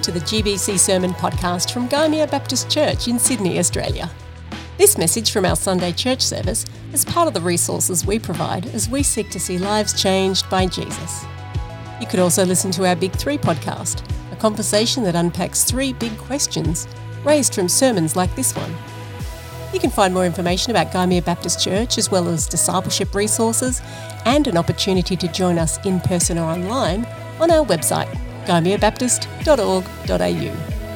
to the GBC Sermon Podcast from Gymea Baptist Church in Sydney, Australia. This message from our Sunday church service is part of the resources we provide as we seek to see lives changed by Jesus. You could also listen to our Big Three podcast, a conversation that unpacks three big questions raised from sermons like this one. You can find more information about Gymea Baptist Church, as well as discipleship resources and an opportunity to join us in person or online on our website, gymeabaptist.org.au.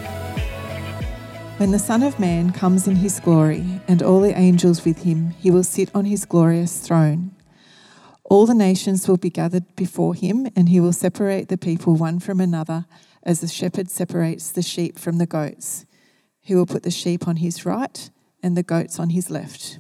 When the Son of Man comes in his glory, and all the angels with him, he will sit on his glorious throne. All the nations will be gathered before him, and he will separate the people one from another, as the shepherd separates the sheep from the goats. He will put the sheep on his right and the goats on his left.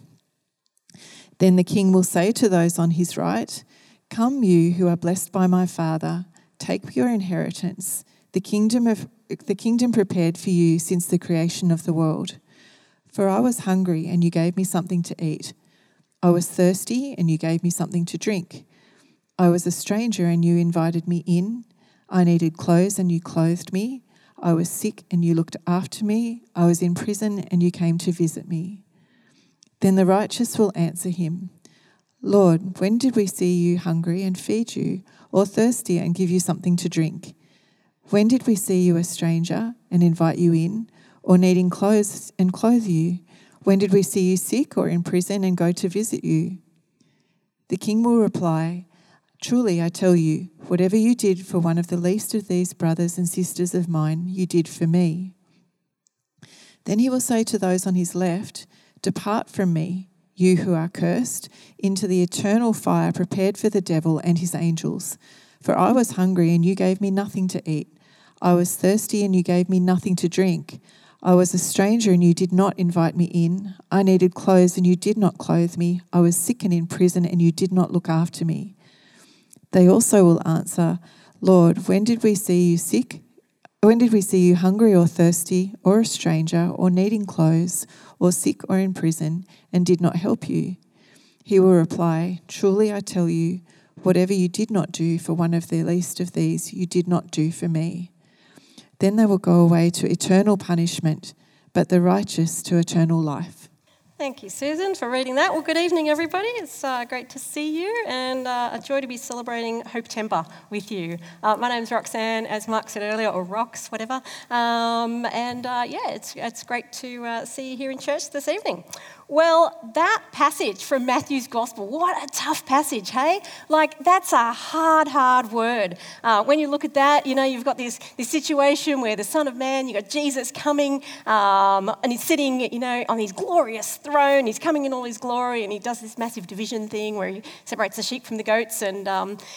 Then the king will say to those on his right, "Come, you who are blessed by my Father, take your inheritance, the kingdom prepared for you since the creation of the world. For I was hungry, and you gave me something to eat. I was thirsty, and you gave me something to drink. I was a stranger, and you invited me in. I needed clothes, and you clothed me. I was sick, and you looked after me. I was in prison, and you came to visit me." Then the righteous will answer him, "Lord, when did we see you hungry and feed you, or thirsty and give you something to drink? When did we see you a stranger and invite you in, or needing clothes and clothe you? When did we see you sick or in prison and go to visit you?" The king will reply, "Truly I tell you, whatever you did for one of the least of these brothers and sisters of mine, you did for me." Then he will say to those on his left, "Depart from me, you who are cursed, into the eternal fire prepared for the devil and his angels. For I was hungry, and you gave me nothing to eat. I was thirsty, and you gave me nothing to drink. I was a stranger, and you did not invite me in. I needed clothes, and you did not clothe me. I was sick and in prison, and you did not look after me." They also will answer, "Lord, when did we see you sick? When did we see you hungry or thirsty, or a stranger, or needing clothes, or sick or in prison, and did not help you?" He will reply, "Truly I tell you, whatever you did not do for one of the least of these, you did not do for me." Then they will go away to eternal punishment, but the righteous to eternal life. Thank you, Susan, for reading that. Well, good evening, everybody. It's great to see you, and a joy to be celebrating Hope-Temper with you. My name's Roxanne, as Mark said earlier, or Rox, whatever. It's great to see you here in church this evening. Well, that passage from Matthew's Gospel, what a tough passage, hey? Like, that's a hard word. When you look at that, you know, you've got this situation where the Son of Man, you've got Jesus coming, and he's sitting, you know, on his glorious throne. He's coming in all his glory, and he does this massive division thing where he separates the sheep from the goats, and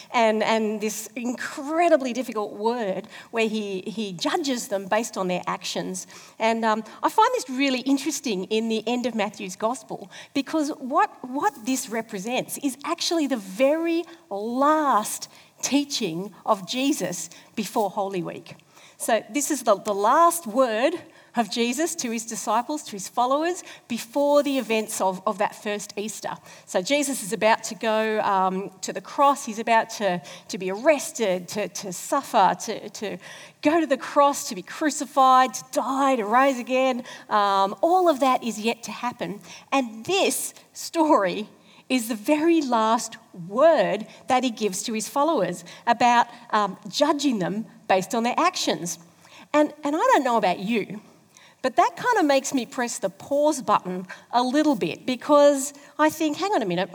this incredibly difficult word where he judges them based on their actions. And I find this really interesting in the end of Matthew's Gospel, because what this represents is actually the very last teaching of Jesus before Holy Week. So this is the last word of Jesus to his disciples, to his followers, before the events of that first Easter. So Jesus is about to go to the cross. He's about to be arrested, to suffer, to go to the cross, to be crucified, to die, to rise again. All of that is yet to happen. And this story is the very last word that he gives to his followers about judging them based on their actions. And I don't know about you, but that kind of makes me press the pause button a little bit, because I think, hang on a minute,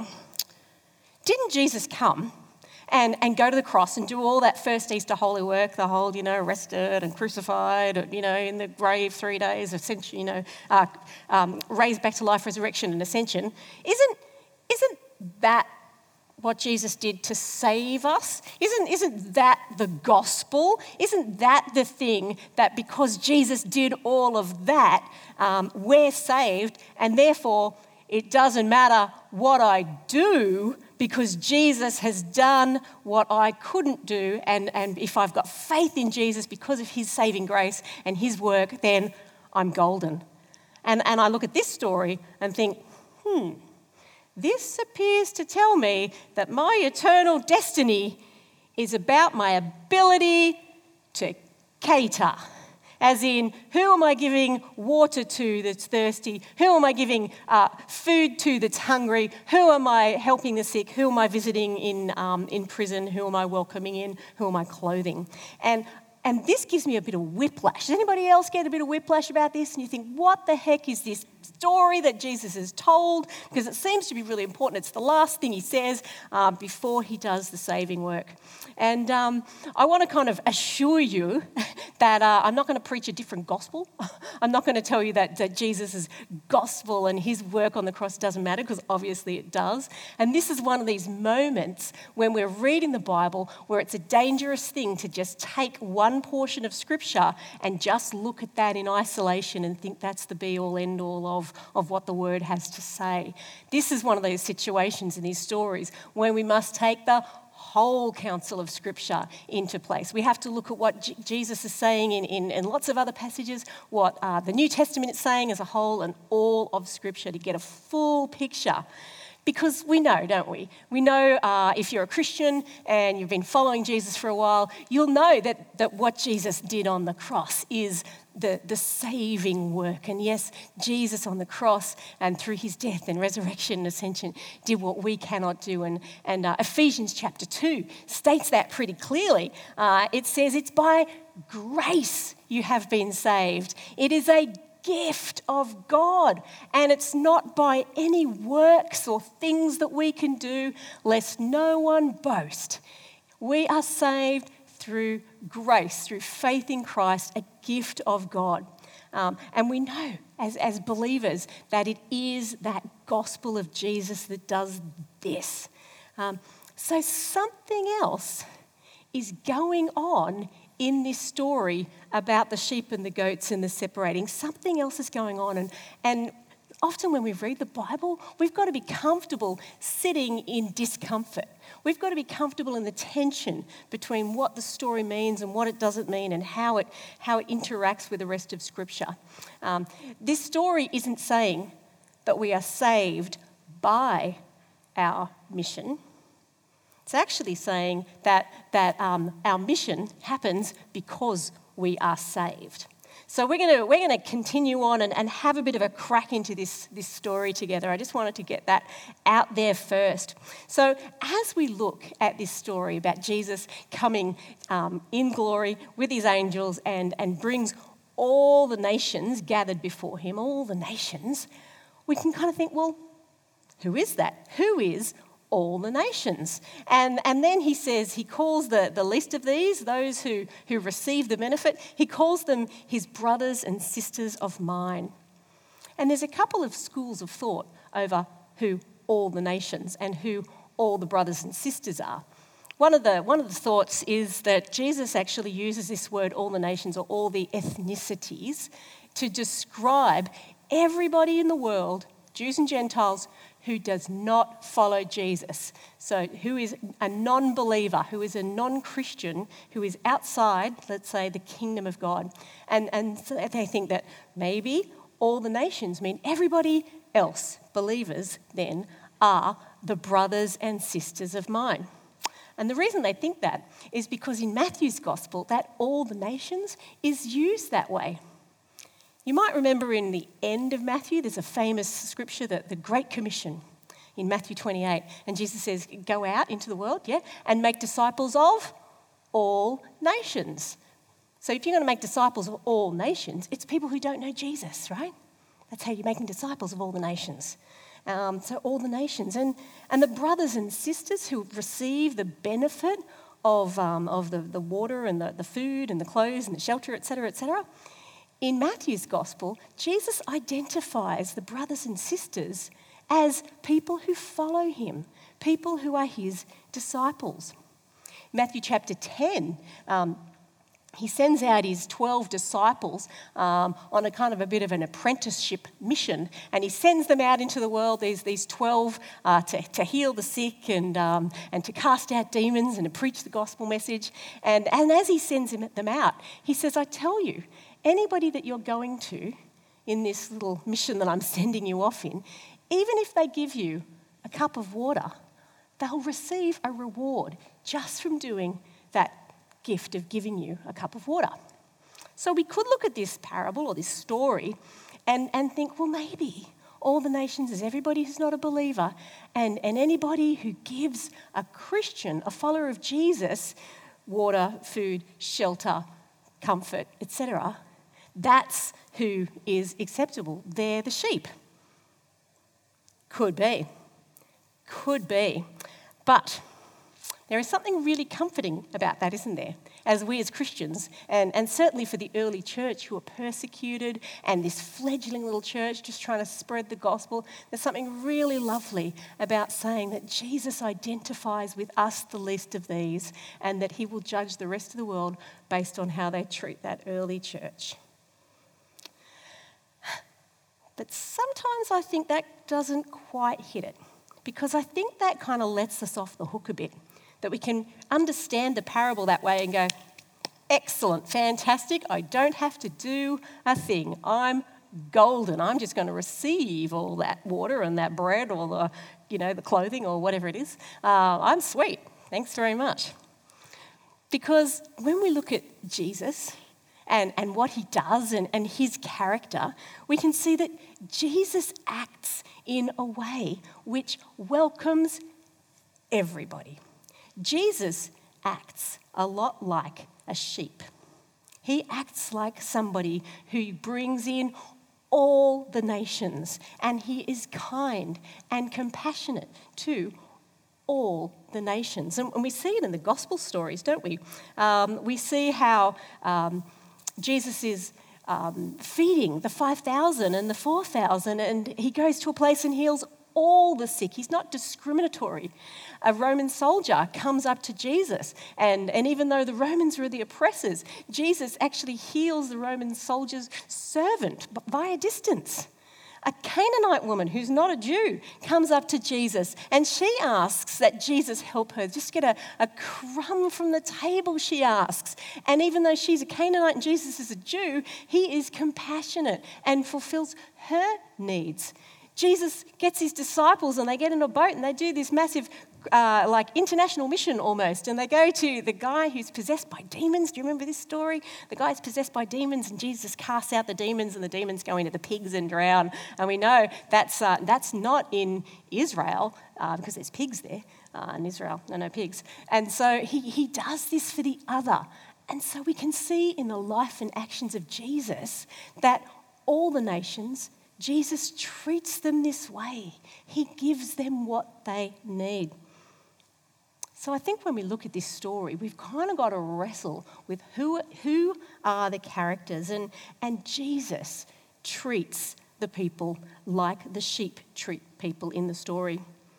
didn't Jesus come and go to the cross and do all that first Easter holy work, the whole, you know, arrested and crucified, you know, in the grave 3 days, ascension, you know, raised back to life, resurrection and ascension? Isn't that what Jesus did to save us? Isn't that the gospel? Isn't that the thing that because Jesus did all of that, we're saved, and therefore it doesn't matter what I do because Jesus has done what I couldn't do, and if I've got faith in Jesus because of his saving grace and his work, then I'm golden. And I look at this story and think, this appears to tell me that my eternal destiny is about my ability to cater. as in, who am I giving water to that's thirsty? Who am I giving food to that's hungry? Who am I helping the sick? Who am I visiting in prison? Who am I welcoming in? Who am I clothing? And this gives me a bit of whiplash. Does anybody else get a bit of whiplash about this? And you think, what the heck is this story that Jesus has told? Because it seems to be really important. It's the last thing he says before he does the saving work. And I want to kind of assure you that I'm not going to preach a different gospel. I'm not going to tell you that Jesus' gospel and his work on the cross doesn't matter, because obviously it does. And this is one of these moments when we're reading the Bible where it's a dangerous thing to just take one portion of Scripture and just look at that in isolation and think that's the be-all, end-all of what the Word has to say. This is one of those situations in these stories where we must take the whole counsel of Scripture into place. We have to look at what Jesus is saying in lots of other passages, what the New Testament is saying as a whole, and all of Scripture to get a full picture. Because we know, don't we? We know if you're a Christian and you've been following Jesus for a while, you'll know that what Jesus did on the cross is the saving work. And yes, Jesus on the cross and through his death and resurrection and ascension did what we cannot do. And Ephesians chapter 2 states that pretty clearly. It says it's by grace you have been saved. It is a gift of God, and it's not by any works or things that we can do, lest no one boast. We are saved through grace, through faith in Christ, a gift of God. And we know as believers that it is that gospel of Jesus that does this. So something else is going on in this story about the sheep and the goats and the separating. Something else is going on. And often when we read the Bible, we've got to be comfortable sitting in discomfort. We've got to be comfortable in the tension between what the story means and what it doesn't mean, and how it interacts with the rest of Scripture. This story isn't saying that we are saved by our mission. It's actually saying that our mission happens because we are saved. So we're going to continue on and have a bit of a crack into this story together. I just wanted to get that out there first. So as we look at this story about Jesus coming in glory with his angels and brings all the nations gathered before him, all the nations, we can kind of think, well, who is that? Who is all the nations? And then he says, he calls the least of these, those who receive the benefit, he calls them his brothers and sisters of mine. And there's a couple of schools of thought over who all the nations and who all the brothers and sisters are. One of the thoughts is that Jesus actually uses this word, all the nations or all the ethnicities, to describe everybody in the world, Jews and Gentiles, who does not follow Jesus. So who is a non-believer, who is a non-Christian, who is outside, let's say, the kingdom of God. And so they think that maybe all the nations mean everybody else, believers then, are the brothers and sisters of mine. And the reason they think that is because in Matthew's gospel, that all the nations is used that way. You might remember in the end of Matthew, there's a famous scripture, the Great Commission in Matthew 28. And Jesus says, go out into the world, and make disciples of all nations. So if you're going to make disciples of all nations, it's people who don't know Jesus, right? That's how you're making disciples of all the nations. So all the nations. And the brothers and sisters who receive the benefit of the water and the food and the clothes and the shelter, etc., etc., in Matthew's gospel, Jesus identifies the brothers and sisters as people who follow him, people who are his disciples. Matthew chapter 10, he sends out his 12 disciples on a kind of a bit of an apprenticeship mission, and he sends them out into the world, these 12, to heal the sick and to cast out demons and to preach the gospel message. And as he sends them out, he says, I tell you, anybody that you're going to in this little mission that I'm sending you off in, even if they give you a cup of water, they'll receive a reward just from doing that gift of giving you a cup of water. So we could look at this parable or this story and think, well, maybe all the nations is everybody who's not a believer, and anybody who gives a Christian, a follower of Jesus, water, food, shelter, comfort, etc., that's who is acceptable. They're the sheep. Could be. Could be. But there is something really comforting about that, isn't there? As we as Christians, and certainly for the early church who were persecuted, and this fledgling little church just trying to spread the gospel, there's something really lovely about saying that Jesus identifies with us, the least of these, and that he will judge the rest of the world based on how they treat that early church. But sometimes I think that doesn't quite hit it, because I think that kind of lets us off the hook a bit, that we can understand the parable that way and go, excellent, fantastic, I don't have to do a thing. I'm golden. I'm just going to receive all that water and that bread or the clothing or whatever it is. I'm sweet. Thanks very much. Because when we look at Jesus and what he does and his character, we can see that Jesus acts in a way which welcomes everybody. Jesus acts a lot like a sheep. He acts like somebody who brings in all the nations, and he is kind and compassionate to all the nations. And we see it in the gospel stories, don't we? We see how Jesus is feeding the 5,000 and the 4,000, and he goes to a place and heals all the sick. He's not discriminatory. A Roman soldier comes up to Jesus, and even though the Romans were the oppressors, Jesus actually heals the Roman soldier's servant via distance. A Canaanite woman who's not a Jew comes up to Jesus, and she asks that Jesus help her just get a crumb from the table, she asks. And even though she's a Canaanite and Jesus is a Jew, he is compassionate and fulfills her needs. Jesus gets his disciples and they get in a boat and they do this massive international mission almost, and they go to the guy who's possessed by demons. Do you remember this story? The guy's possessed by demons and Jesus casts out the demons and the demons go into the pigs and drown. And we know that's not in Israel because there's pigs there. In Israel, no pigs. And so he does this for the other. And so we can see in the life and actions of Jesus that all the nations, Jesus treats them this way. He gives them what they need. So I think when we look at this story, we've kind of got to wrestle with who are the characters. And Jesus treats the people like the sheep treat people in the story.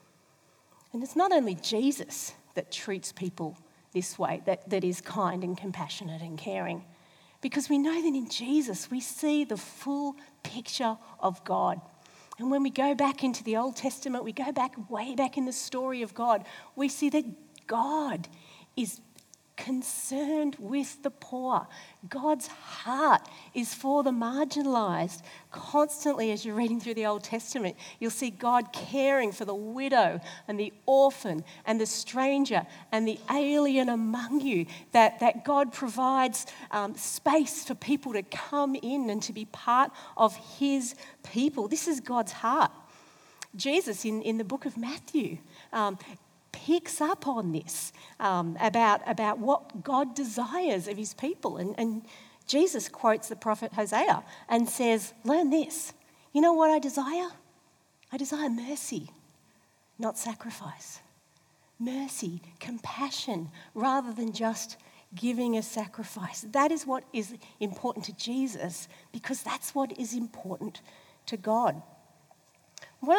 And it's not only Jesus that treats people this way, that is kind and compassionate and caring. Because we know that in Jesus we see the full picture of God. And when we go back into the Old Testament, we go back way back in the story of God, we see that God is concerned with the poor. God's heart is for the marginalised. Constantly, as you're reading through the Old Testament, you'll see God caring for the widow and the orphan and the stranger and the alien among you, that God provides space for people to come in and to be part of his people. This is God's heart. Jesus, in the book of Matthew, picks up on this about what God desires of his people. And Jesus quotes the prophet Hosea and says, learn this. You know what I desire? I desire mercy, not sacrifice. Mercy, compassion, rather than just giving a sacrifice. That is what is important to Jesus, because that's what is important to God. One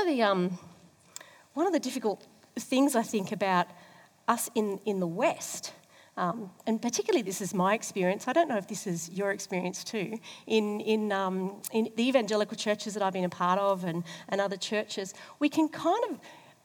of the difficult things I think about us in the West, and particularly this is my experience, I don't know if this is your experience too, in the evangelical churches that I've been a part of and other churches, we can kind of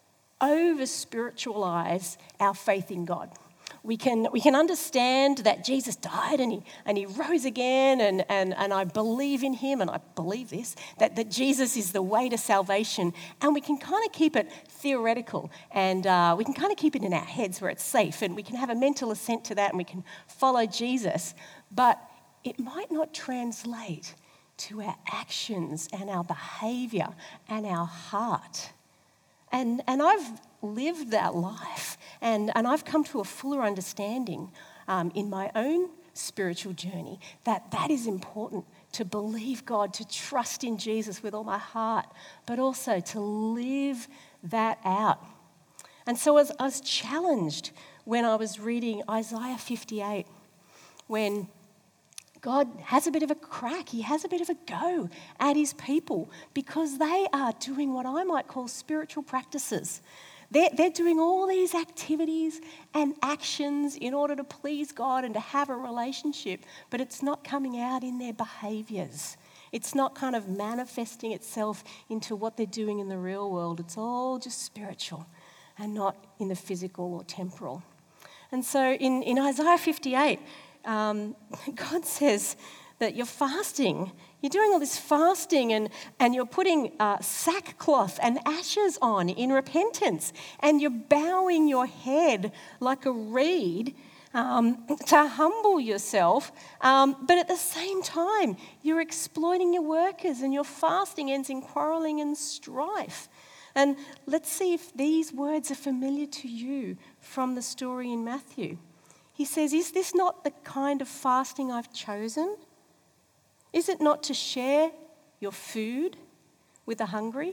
over-spiritualise our faith in God. We can understand that Jesus died and he rose again and I believe in him, and I believe this, that Jesus is the way to salvation, and we can kind of keep it theoretical, and we can kind of keep it in our heads where it's safe, and we can have a mental assent to that and we can follow Jesus. But it might not translate to our actions and our behaviour and our heart. And I've lived that life, and I've come to a fuller understanding in my own spiritual journey that is important, to believe God, to trust in Jesus with all my heart, but also to live that out. And so I was challenged when I was reading Isaiah 58, when God has a bit of a crack, he has a bit of a go at his people because they are doing what I might call spiritual practices. They're doing all these activities and actions in order to please God and to have a relationship, but it's not coming out in their behaviours. It's not kind of manifesting itself into what they're doing in the real world. It's all just spiritual and not in the physical or temporal. And so in Isaiah 58, God says that you're fasting. You're doing all this fasting and you're putting sackcloth and ashes on in repentance, and you're bowing your head like a reed to humble yourself, but at the same time you're exploiting your workers, and your fasting ends in quarrelling and strife. And let's see if these words are familiar to you from the story in Matthew. He says, is this not the kind of fasting I've chosen? Is it not to share your food with the hungry?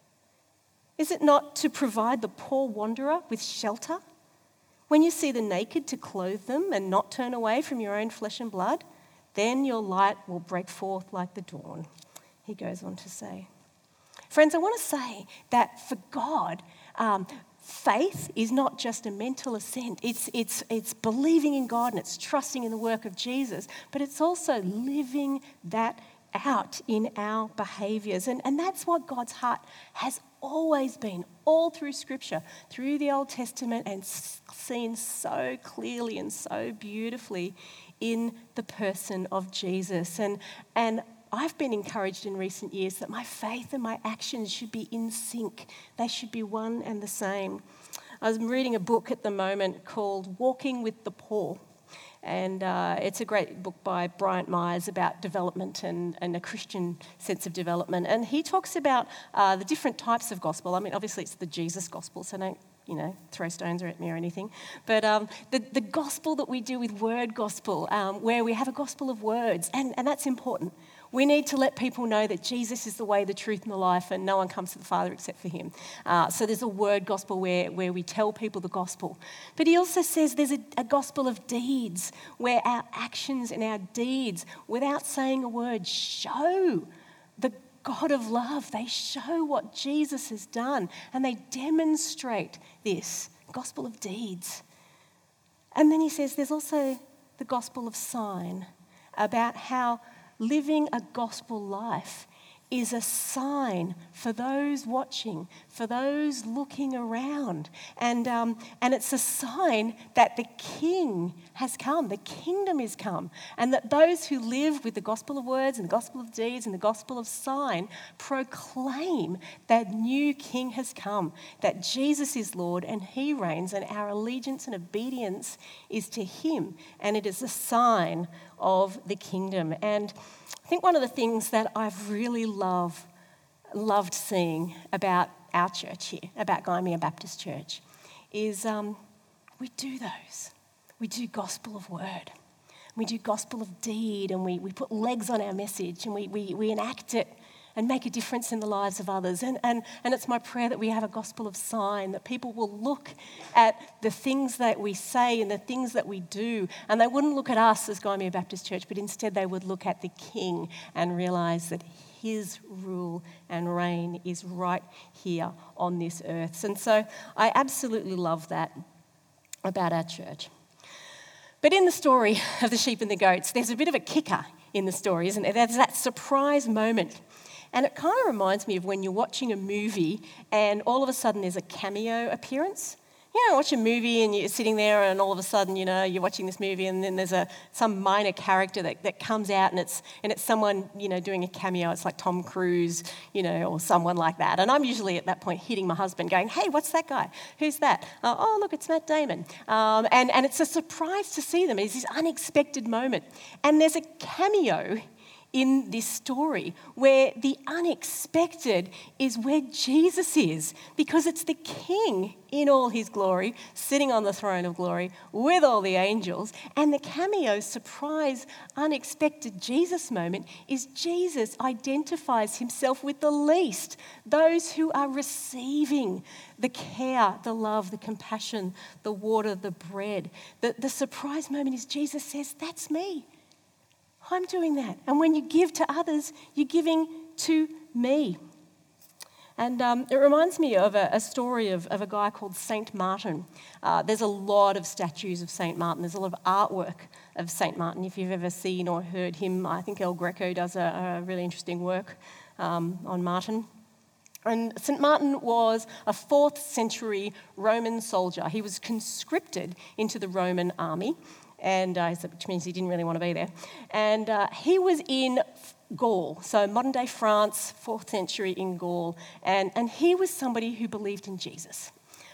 Is it not to provide the poor wanderer with shelter? When you see the naked, to clothe them and not turn away from your own flesh and blood? Then your light will break forth like the dawn, he goes on to say. Friends, I want to say that for God, faith is not just a mental assent. It's believing in God and it's trusting in the work of Jesus, but it's also living that out in our behaviours. And that's what God's heart has always been, all through Scripture, through the Old Testament, and seen so clearly and so beautifully in the person of Jesus. And I've been encouraged in recent years that my faith and my actions should be in sync. They should be one and the same. I was reading a book at the moment called Walking with the Poor. And it's a great book by Bryant Myers about development and a Christian sense of development. And he talks about the different types of gospel. I mean, obviously it's the Jesus gospel, so don't throw stones at me or anything. But the gospel that we do with word gospel, where we have a gospel of words, and that's important. We need to let people know that Jesus is the way, the truth, and the life, and no one comes to the Father except for him. So there's a word gospel where we tell people the gospel. But he also says there's a gospel of deeds, where our actions and our deeds, without saying a word, show the God of love. They show what Jesus has done, and they demonstrate this gospel of deeds. And then he says there's also the gospel of sign, about how living a gospel life is a sign for those watching, for those looking around. And it's a sign that the King has come, the kingdom is come, and that those who live with the gospel of words and the gospel of deeds and the gospel of sign proclaim that new King has come, that Jesus is Lord and he reigns, and our allegiance and obedience is to him, and it is a sign of the kingdom. And I think one of the things that I've really loved seeing about our church here, about Gymea Baptist Church, is we do those. We do gospel of word. We do gospel of deed, and we put legs on our message, and we enact it and make a difference in the lives of others. And it's my prayer that we have a gospel of sign, that people will look at the things that we say and the things that we do, and they wouldn't look at us as Gymea Baptist Church, but instead they would look at the King and realise that his rule and reign is right here on this earth. And so I absolutely love that about our church. But in the story of the sheep and the goats, there's a bit of a kicker in the story, isn't there? There's that surprise moment. And it kind of reminds me of when you're watching a movie and all of a sudden there's a cameo appearance. You know, watch a movie and you're sitting there and all of a sudden, you know, you're watching this movie and then there's some minor character that comes out and it's someone, you know, doing a cameo. It's like Tom Cruise, you know, or someone like that. And I'm usually at that point hitting my husband going, hey, what's that guy? Who's that? Oh, look, it's Matt Damon. And it's a surprise to see them. It's this unexpected moment. And there's a cameo in this story where the unexpected is where Jesus is, because it's the King in all his glory, sitting on the throne of glory with all the angels. And the cameo, surprise, unexpected Jesus moment is Jesus identifies himself with the least, those who are receiving the care, the love, the compassion, the water, the bread. The surprise moment is Jesus says, that's me. I'm doing that. And when you give to others, you're giving to me. And it reminds me of a story of a guy called Saint Martin. There's a lot of statues of Saint Martin. There's a lot of artwork of Saint Martin. If you've ever seen or heard him, I think El Greco does a really interesting work on Martin. And St. Martin was a 4th century Roman soldier. He was conscripted into the Roman army, which means he didn't really want to be there. And he was in Gaul, so modern-day France, 4th century in Gaul. And he was somebody who believed in Jesus.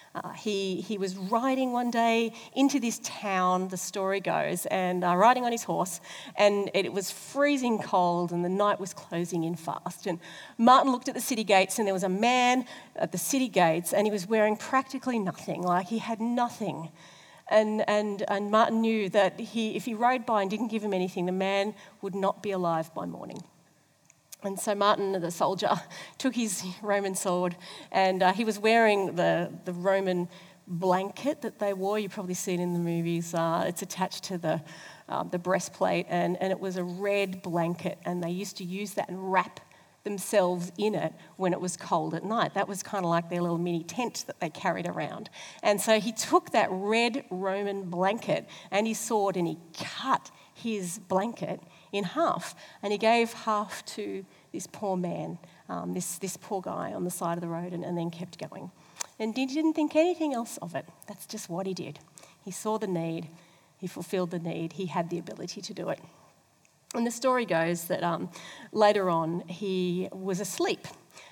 He was riding one day into this town, the story goes, and riding on his horse, and it was freezing cold and the night was closing in fast. And Martin looked at the city gates and there was a man at the city gates and he was wearing practically nothing, like he had nothing. And Martin knew that if he rode by and didn't give him anything, the man would not be alive by morning. And so Martin, the soldier, took his Roman sword and he was wearing the Roman blanket that they wore. You've probably seen in the movies. It's attached to the breastplate and it was a red blanket, and they used to use that and wrap themselves in it when it was cold at night. That was kind of like their little mini tent that they carried around. And so he took that red Roman blanket and his sword and he cut his blanket in half, and he gave half to this poor man, this poor guy on the side of the road, and then kept going. And he didn't think anything else of it. That's just what he did. He saw the need, he fulfilled the need, he had the ability to do it. And the story goes that later on he was asleep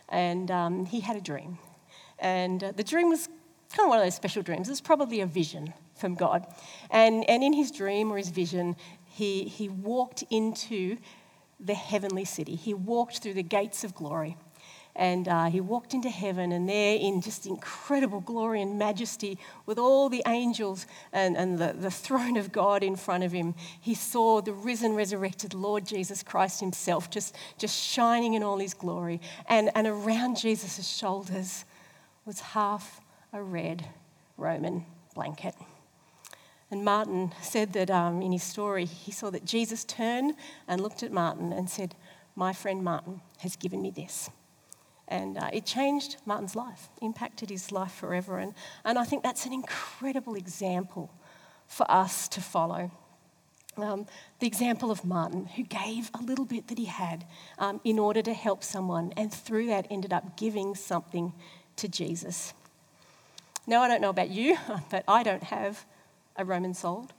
and he had a dream. And the dream was kind of one of those special dreams. It was probably a vision from God. And in his dream or his vision, he walked into the heavenly city. He walked through the gates of glory. And he walked into heaven, and there in just incredible glory and majesty with all the angels and the throne of God in front of him, he saw the risen, resurrected Lord Jesus Christ himself just shining in all his glory. And around Jesus' shoulders was half a red Roman blanket. And Martin said that in his story, he saw that Jesus turned and looked at Martin and said, "My friend Martin has given me this." And it changed Martin's life, impacted his life forever. And I think that's an incredible example for us to follow. The example of Martin, who gave a little bit that he had in order to help someone, and through that ended up giving something to Jesus. Now, I don't know about you, but I don't have a Roman sword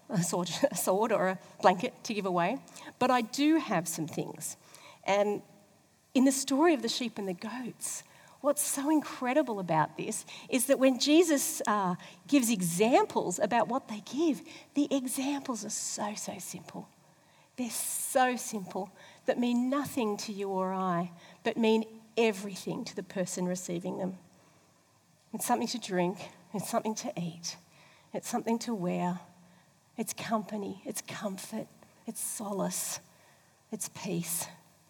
or a blanket to give away, but I do have some things. And in the story of the sheep and the goats, what's so incredible about this is that when Jesus gives examples about what they give, the examples are so simple. They're so simple that mean nothing to you or I, but mean everything to the person receiving them. It's something to drink, it's something to eat, it's something to wear, it's company, it's comfort, it's solace, it's peace.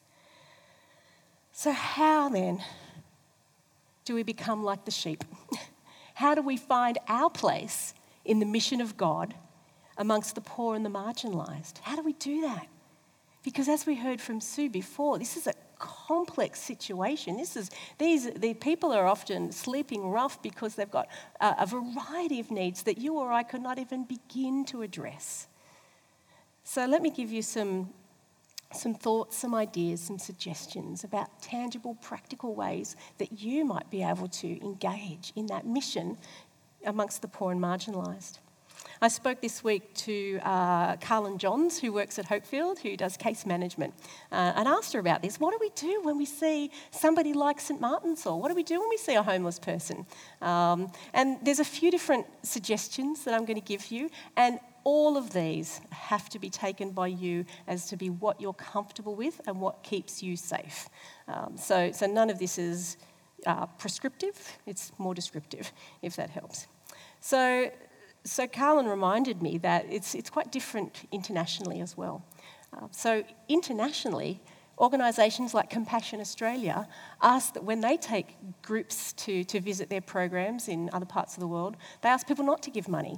So how then do we become like the sheep? How do we find our place in the mission of God amongst the poor and the marginalised? How do we do that? Because as we heard from Sue before, this is a complex situation. The people are often sleeping rough because they've got a variety of needs that you or I could not even begin to address. So let me give you some thoughts, some ideas, some suggestions about tangible, practical ways that you might be able to engage in that mission amongst the poor and marginalised. I spoke this week to Carlin Johns, who works at Hopefield, who does case management, and asked her about this. What do we do when we see somebody like St Martin's Hall? What do we do when we see a homeless person? And there's a few different suggestions that I'm going to give you, and all of these have to be taken by you as to be what you're comfortable with and what keeps you safe. So none of this is prescriptive, it's more descriptive, if that helps. So Carlin reminded me that it's quite different internationally as well. So internationally, organisations like Compassion Australia ask that when they take groups to visit their programs in other parts of the world, they ask people not to give money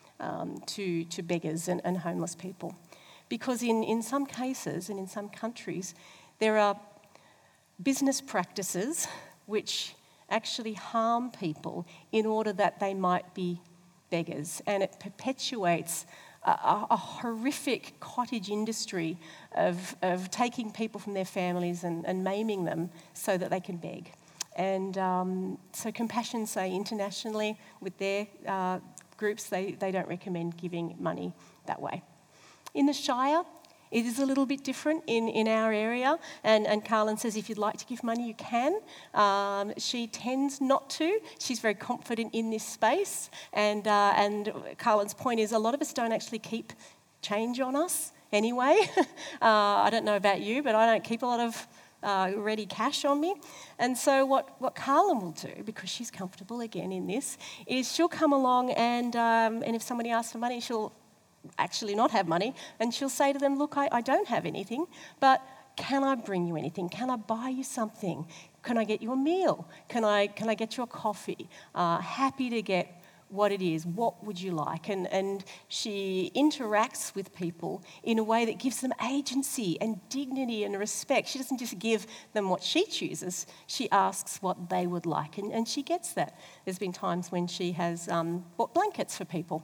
to beggars and homeless people. Because in some cases and in some countries, there are business practices which actually harm people in order that they might be beggars, and it perpetuates a horrific cottage industry of taking people from their families and maiming them so that they can beg. And so Compassion say internationally with their groups, they don't recommend giving money that way. In the Shire, it is a little bit different in our area, and Carlin says if you'd like to give money, you can. She tends not to. She's very confident in this space, and Carlin's point is a lot of us don't actually keep change on us anyway. I don't know about you, but I don't keep a lot of ready cash on me. And so what Carlin will do, because she's comfortable again in this, is she'll come along and if somebody asks for money, she'll actually not have money, and she'll say to them, look, I don't have anything, but can I bring you anything? Can I buy you something? Can I get you a meal? Can I get you a coffee? Happy to get what it is. What would you like? And she interacts with people in a way that gives them agency and dignity and respect. She doesn't just give them what she chooses. She asks what they would like, and she gets that. There's been times when she has bought blankets for people.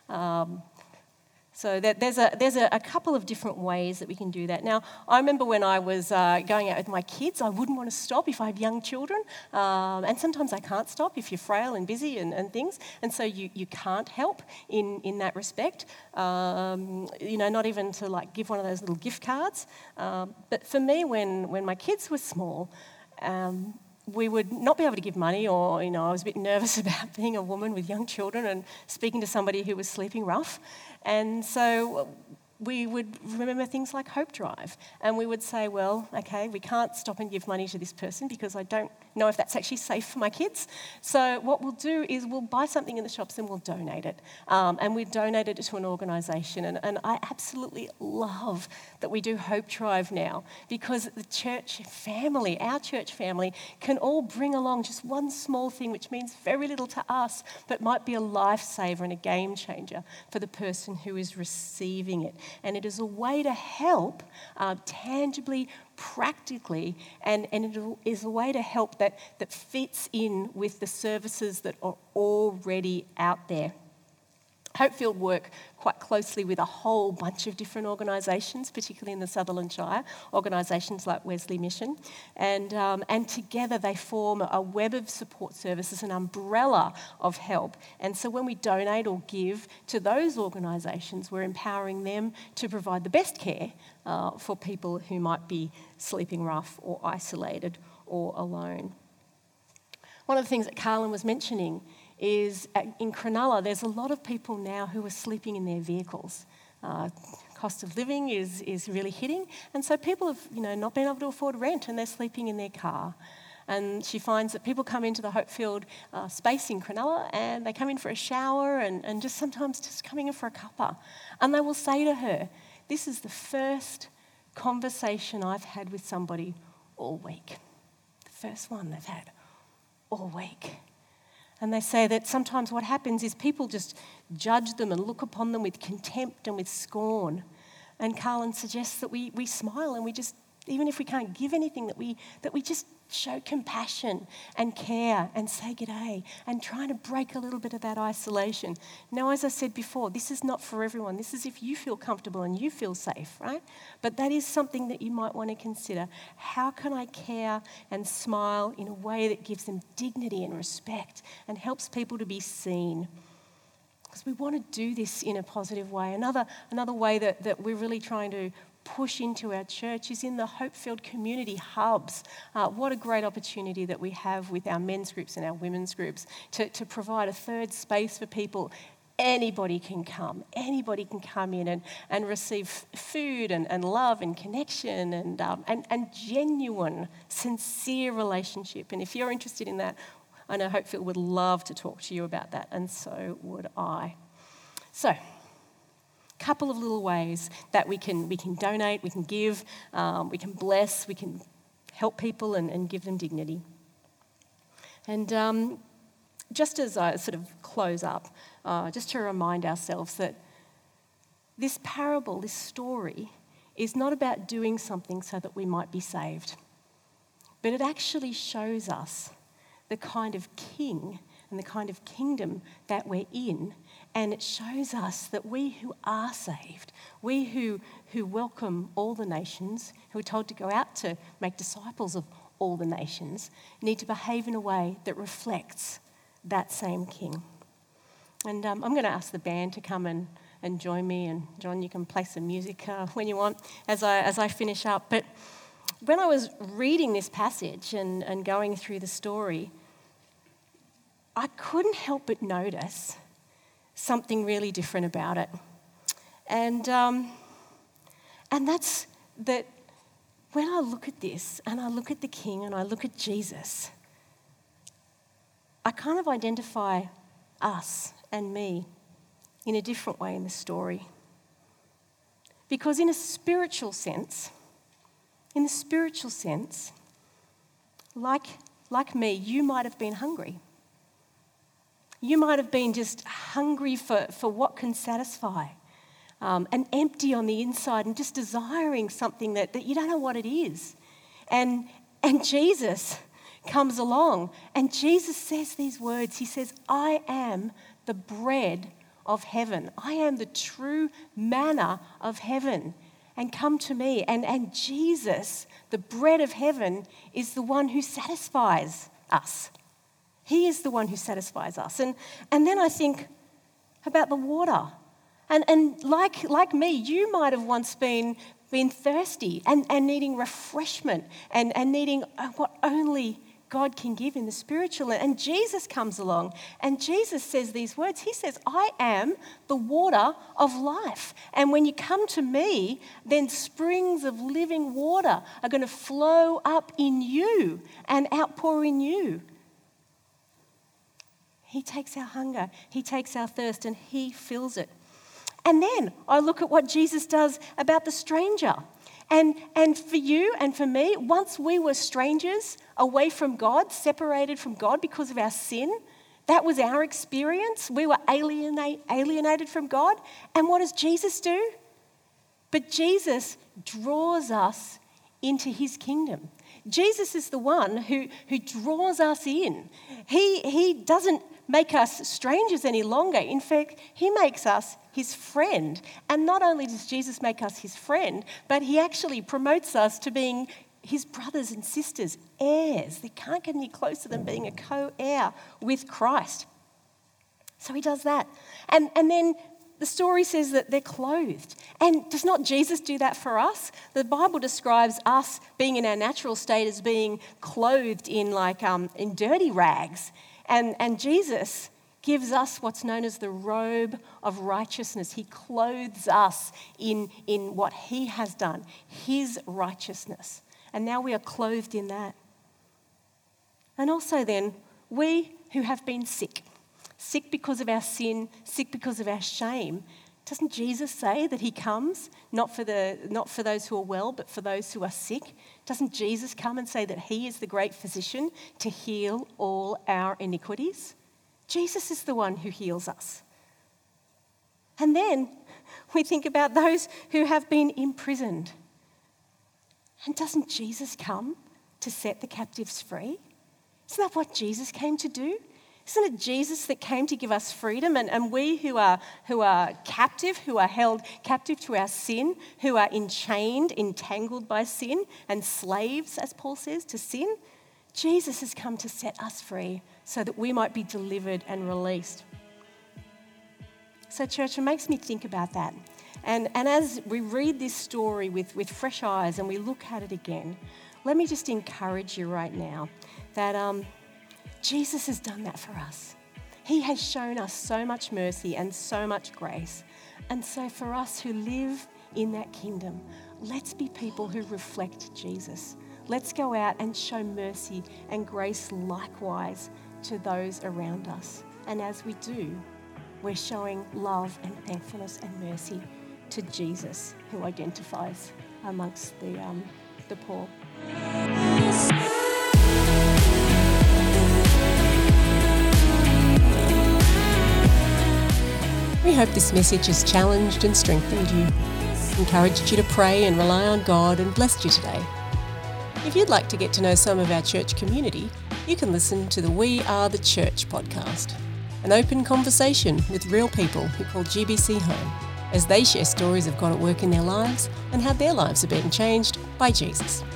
So there's a couple of different ways that we can do that. Now, I remember when I was going out with my kids, I wouldn't want to stop if I have young children, and sometimes I can't stop if you're frail and busy and things, and so you can't help in that respect. Not even to like give one of those little gift cards. But for me, when my kids were small, we would not be able to give money, or, I was a bit nervous about being a woman with young children and speaking to somebody who was sleeping rough. And so we would remember things like Hope Drive, and we would say, well, okay, we can't stop and give money to this person because I don't know if that's actually safe for my kids. So what we'll do is we'll buy something in the shops and we'll donate it. And we donate it to an organisation. And I absolutely love that we do Hope Drive now, because the church family, our church family, can all bring along just one small thing which means very little to us, but might be a lifesaver and a game changer for the person who is receiving it. And it is a way to help tangibly, practically, and it is a way to help that fits in with the services that are already out there. Hopefield work quite closely with a whole bunch of different organisations, particularly in the Sutherland Shire, organisations like Wesley Mission, and together they form a web of support services, an umbrella of help. And so when we donate or give to those organisations, we're empowering them to provide the best care for people who might be sleeping rough or isolated or alone. One of the things that Carlin was mentioning is in Cronulla, there's a lot of people now who are sleeping in their vehicles. Cost of living is really hitting, and so people have not been able to afford rent, and they're sleeping in their car. And she finds that people come into the Hopefield space in Cronulla, and they come in for a shower and just sometimes just coming in for a cuppa. And they will say to her, this is the first conversation I've had with somebody all week. The first one they've had all week. And they say that sometimes what happens is people just judge them and look upon them with contempt and with scorn. And Carlin suggests that we smile and we just Even if we can't give anything, that we just show compassion and care and say g'day and try to break a little bit of that isolation. Now, as I said before, this is not for everyone. This is if you feel comfortable and you feel safe, right? But that is something that you might want to consider. How can I care and smile in a way that gives them dignity and respect and helps people to be seen? Because we want to do this in a positive way. Another way that we're really trying to push into our church is in the Hope-filled community hubs. What a great opportunity that we have with our men's groups and our women's groups to provide a third space for people. Anybody can come in and receive food and love and connection and genuine, sincere relationship. And if you're interested in that, I know Hopefield would love to talk to you about that, and so would I. So, couple of little ways that we can donate, we can give, we can bless, we can help people and give them dignity. And just as I sort of close up, just to remind ourselves that this parable, this story, is not about doing something so that we might be saved, but it actually shows us the kind of king and the kind of kingdom that we're in. And it shows us that we who are saved, we who welcome all the nations, who are told to go out to make disciples of all the nations, need to behave in a way that reflects that same king. And I'm going to ask the band to come and join me. And John, you can play some music when you want as I finish up. But when I was reading this passage and going through the story, I couldn't help but notice something really different about it. And that's that when I look at this and I look at the King and I look at Jesus, I kind of identify us and me in a different way in the story. Because in the spiritual sense, like me, you might have been hungry. You might have been just hungry for what can satisfy, and empty on the inside and just desiring something that you don't know what it is. And Jesus comes along and Jesus says these words. He says, I am the bread of heaven. I am the true manna of heaven. And come to me. And Jesus, the bread of heaven, is the one who satisfies us. He is the one who satisfies us. And then I think about the water. And like me, you might have once been thirsty and needing refreshment and needing what only God can give in the spiritual. And Jesus comes along and Jesus says these words. He says, I am the water of life. And when you come to me, then springs of living water are going to flow up in you and outpour in you. He takes our hunger, he takes our thirst, and he fills it. And then I look at what Jesus does about the stranger. And for you and for me, once we were strangers, away from God, separated from God because of our sin, that was our experience. We were alienated from God. And what does Jesus do? But Jesus draws us into his kingdom. Jesus is the one who draws us in. He doesn't make us strangers any longer. In fact, he makes us his friend. And not only does Jesus make us his friend, but he actually promotes us to being his brothers and sisters, heirs. They can't get any closer than being a co-heir with Christ. So he does that. And then the story says that they're clothed. And does not Jesus do that for us? The Bible describes us being in our natural state as being clothed in in dirty rags. And Jesus gives us what's known as the robe of righteousness. He clothes us in what he has done, his righteousness. And now we are clothed in that. And also then, we who have been sick because of our sin, sick because of our shame, doesn't Jesus say that he comes not for those who are well, but for those who are sick? Doesn't Jesus come and say that he is the great physician to heal all our iniquities? Jesus is the one who heals us. And then we think about those who have been imprisoned. And doesn't Jesus come to set the captives free? Isn't that what Jesus came to do? Isn't it Jesus that came to give us freedom? And we who are captive, who are held captive to our sin, who are entangled by sin, and slaves, as Paul says, to sin, Jesus has come to set us free so that we might be delivered and released. So, church, it makes me think about that. And as we read this story with fresh eyes and we look at it again, let me just encourage you right now that Jesus has done that for us. He has shown us so much mercy and so much grace. And so for us who live in that kingdom, let's be people who reflect Jesus. Let's go out and show mercy and grace likewise to those around us. And as we do, we're showing love and thankfulness and mercy to Jesus, who identifies amongst the poor. We hope this message has challenged and strengthened you, encouraged you to pray and rely on God, and blessed you today. If you'd like to get to know some of our church community, you can listen to the We Are the Church podcast, an open conversation with real people who call GBC home, as they share stories of God at work in their lives and how their lives are being changed by Jesus.